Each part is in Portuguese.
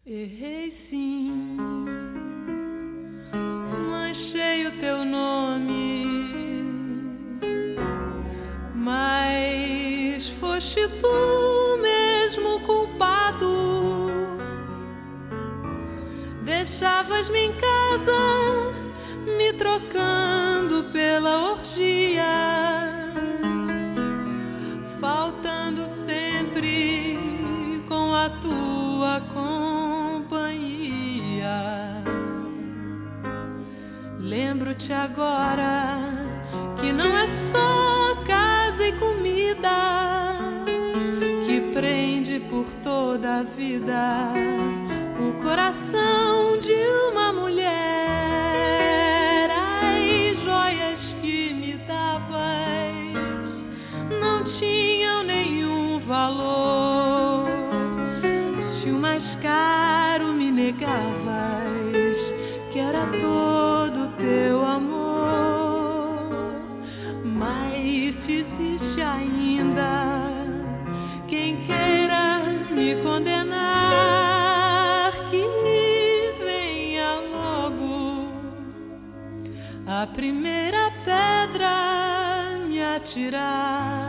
Errei sim, manchei o teu nome, mas foste tu mesmo culpado. Deixavas-me em casa, me trocando pela orgia, faltando sempre com a tua companhia. Lembro-te agora que não é só casa e comida que prende por toda a vida o coração de uma mulher. As joias que me davas não tinham nenhum valor. Se o mais caro me negavas, que era todo teu amor. Mas se existe ainda quem queira me condenar, que venha logo a primeira pedra me atirar.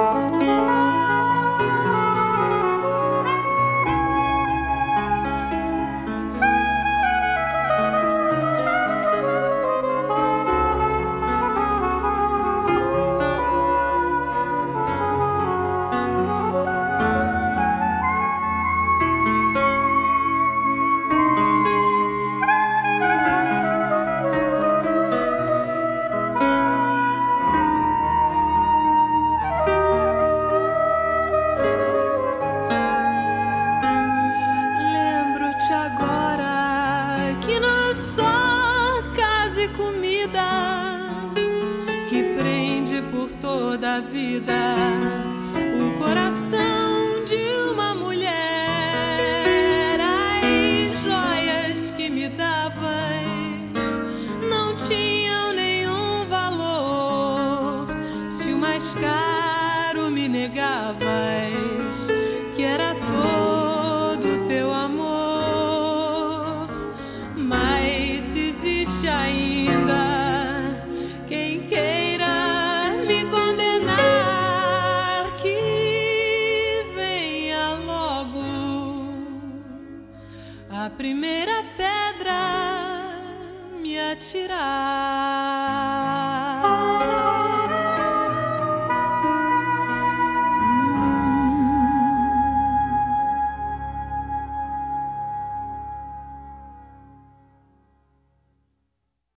Que prende por toda a vida o coração de uma mulher. As joias que me davas não tinham nenhum valor. Se o mais caro me negavas, que era todo teu amor. Mas se existe ainda quem queira me condenar, que venha logo a primeira pedra me atirar.